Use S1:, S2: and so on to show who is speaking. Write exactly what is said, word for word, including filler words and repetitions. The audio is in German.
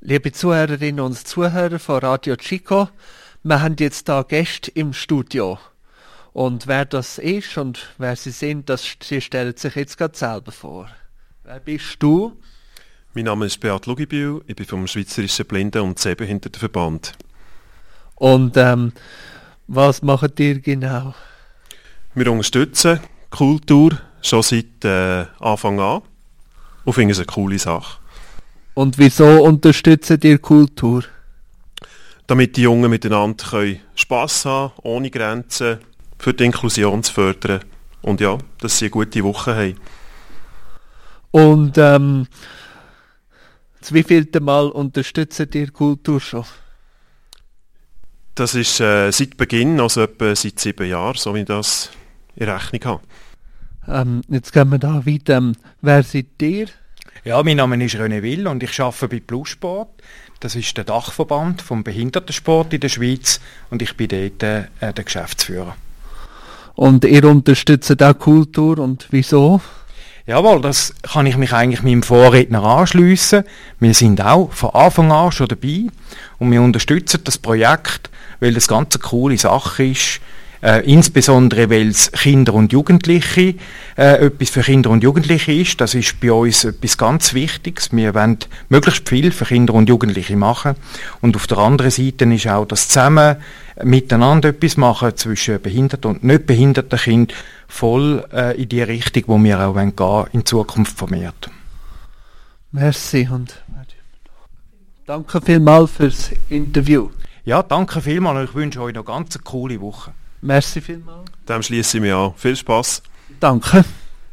S1: Liebe Zuhörerinnen und Zuhörer von Radio Chico, wir haben jetzt da Gäste im Studio. Und wer das ist und wer sie sind, das sie stellen sich jetzt gerade selber vor. Wer bist du?
S2: Mein Name ist Beat Luginbühl, ich bin vom Schweizerischen Blinden- und Sehbehindertenverband.
S1: Und ähm, was macht ihr genau?
S2: Wir unterstützen Kultur schon seit äh, Anfang an und finden es eine coole Sache.
S1: Und wieso unterstützen ihr Kultur?
S2: Damit die Jungen miteinander können Spass haben, ohne Grenzen, für die Inklusion zu fördern. Und ja, dass sie eine gute Woche haben.
S1: Und ähm, zu wievielte Mal unterstützen ihr Kultur schon?
S2: Das ist äh, seit Beginn, also etwa seit sieben Jahren, so wie ich das in Rechnung habe.
S1: Ähm, jetzt gehen wir da weiter. Ähm, wer seid ihr?
S3: Ja, mein Name ist René Will und ich arbeite bei Plussport. Das ist der Dachverband vom Behindertensport in der Schweiz und ich bin dort äh, der Geschäftsführer.
S1: Und ihr unterstützt auch Kultur und wieso?
S3: Jawohl, das kann ich mich eigentlich meinem Vorredner anschliessen. Wir sind auch von Anfang an schon dabei und wir unterstützen das Projekt, weil das ganz eine coole Sache ist. Äh, insbesondere, weil es Kinder und Jugendliche, äh, etwas für Kinder und Jugendliche ist. Das ist bei uns etwas ganz Wichtiges. Wir wollen möglichst viel für Kinder und Jugendliche machen. Und auf der anderen Seite ist auch das zusammen miteinander etwas machen zwischen behinderten und nicht behinderten Kindern voll äh, in die Richtung, wo wir auch gehen wollen, in Zukunft vermehrt.
S1: Merci und danke vielmals fürs Interview.
S3: Ja, danke vielmals und ich wünsche euch noch ganz eine coole Woche.
S1: Merci vielmals.
S2: Dem schließe ich mich an. Viel Spass.
S1: Danke.